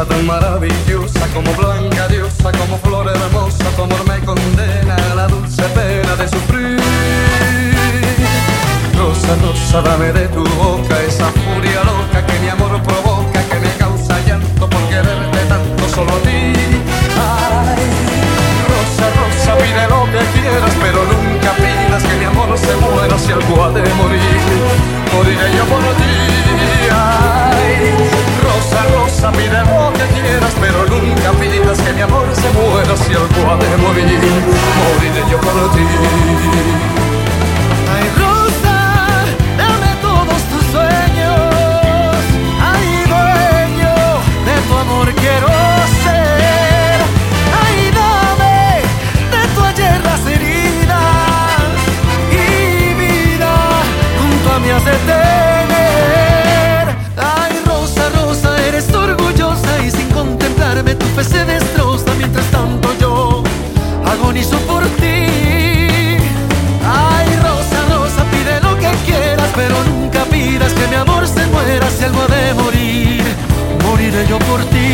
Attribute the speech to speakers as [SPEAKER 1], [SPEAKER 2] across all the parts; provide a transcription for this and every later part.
[SPEAKER 1] tan maravillosa, como blanca diosa, como flor hermosa, tu amor me condena a la dulce pena de sufrir. Rosa, rosa, dame de tu boca esa furia loca que mi amor provoca, que me causa llanto por quererte tanto solo a ti. Ay, rosa, rosa, pide lo que quieras, pero nunca pidas que mi amor se muera. Si algo ha de morir, moriré yo por ti. Ay, rosa, rosa, pide lo que quieras, pero nunca pidas que mi amor se muera. Si algo ha de morir, moriré yo por ti.
[SPEAKER 2] Ay, Rosa, dame todos tus sueños. Ay, dueño de tu amor quiero ser. Ay, dame de tu ayer las heridas y vida junto a mí has de tener. Ay, Rosa, Rosa, eres orgullosa y sin contemplarme tu fe se destroza. Mientras tanto yo agonizo por ti. Ay, Rosa, Rosa, pide lo que quieras, pero nunca pidas que mi amor se muera. Si algo ha de morir, moriré yo por ti.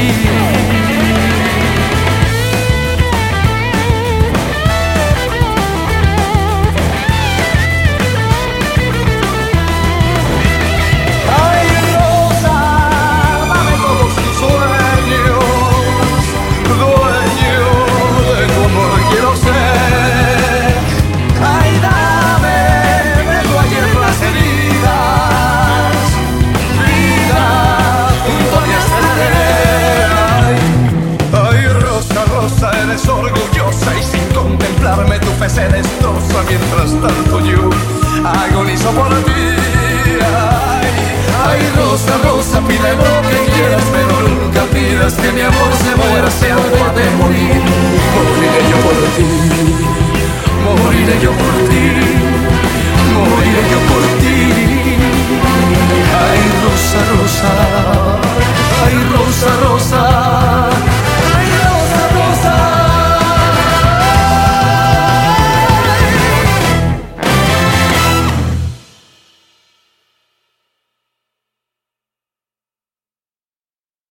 [SPEAKER 1] Ay, Rosa, dame todos tus sueños, dueño de tu amor quiero ser. Ay, dame de tu ayer las heridas, vida junto a mí estaré. Ay, Rosa, Rosa, eres orgullosa y sin contemplarme tu fe se destroza. Mientras tanto yo agonizo por ti. Ay, Rosa, Rosa, pide lo que quieras, pero nunca pidas que mi amor se muera. Si algo